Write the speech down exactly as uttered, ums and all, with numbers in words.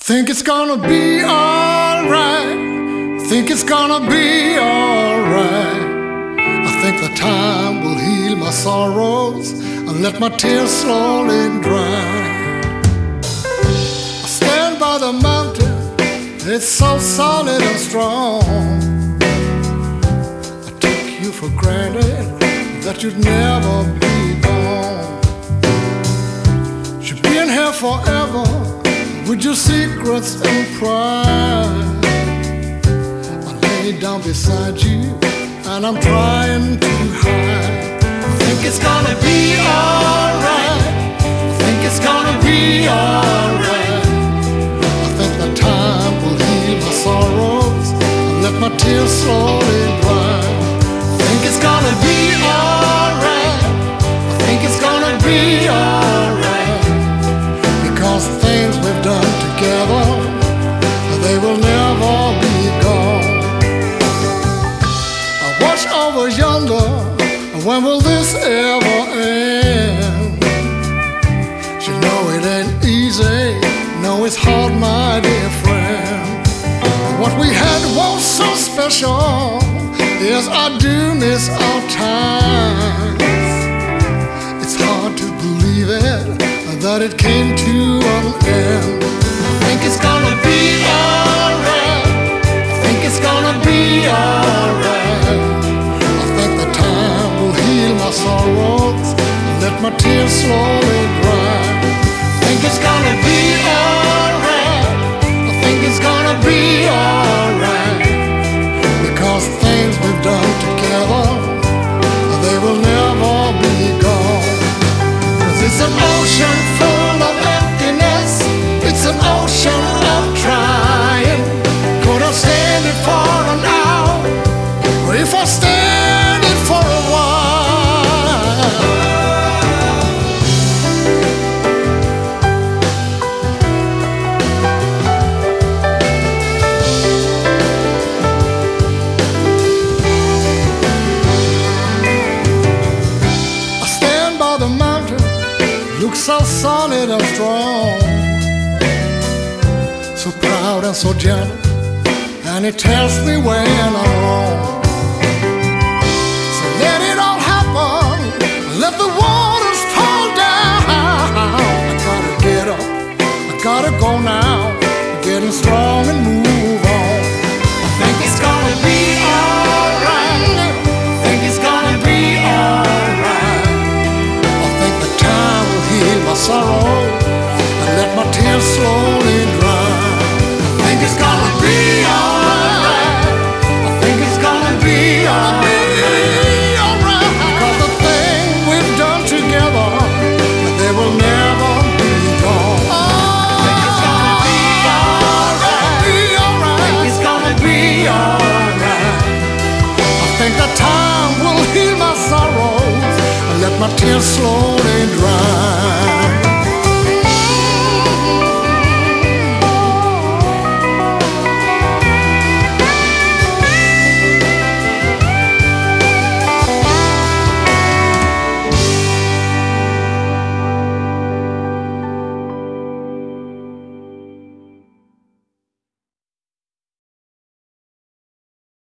Think it's gonna be alright. Think it's gonna be alright. I think the time will heal my sorrows and let my tears slowly dry. I stand by the mountain, it's so solid and strong. I took you for granted that you'd never be gone. You've been here forever with your secrets and pride. I lay down beside you and I'm trying to hide. I think it's gonna be alright. I think it's gonna be alright. I think the time will heal my sorrows and let my tears slowly dry. I think it's gonna be alright. I think it's gonna be alright. Because the things we've done together, they will never be gone. I watch over yonder, when will this ever end? You know it ain't easy, no it's hard, my dear friend. What we had was so special, yes I do miss our times. It's hard to believe it, that it came to an end. I think it's gonna be alright. I think it's gonna be alright. I think the time will heal my sorrows and let my tears slowly dry. I think it's gonna be alright. I think it's gonna be alright. Because the things we've done together, they will never be gone. It's an ocean full of emptiness. It's an ocean of trying. Could I stand it for an hour? Or if I stand it for a I stand by the mountain, looks so solid and strong, so proud and so gentle, and it tells me when I'm wrong. So let it all happen, let the waters fall down. I gotta get up, I gotta go now, getting strong and move on. I think it's gonna be alright. I think it's gonna be alright. I think the time will heal my sorrow and let my tears slowly dry. I think it's gonna be alright. I think it's gonna be alright. Because the things we've done together, they will never be gone. I think it's gonna be alright. I think it's gonna be alright. I think the time will heal my sorrows and let my tears slowly dry.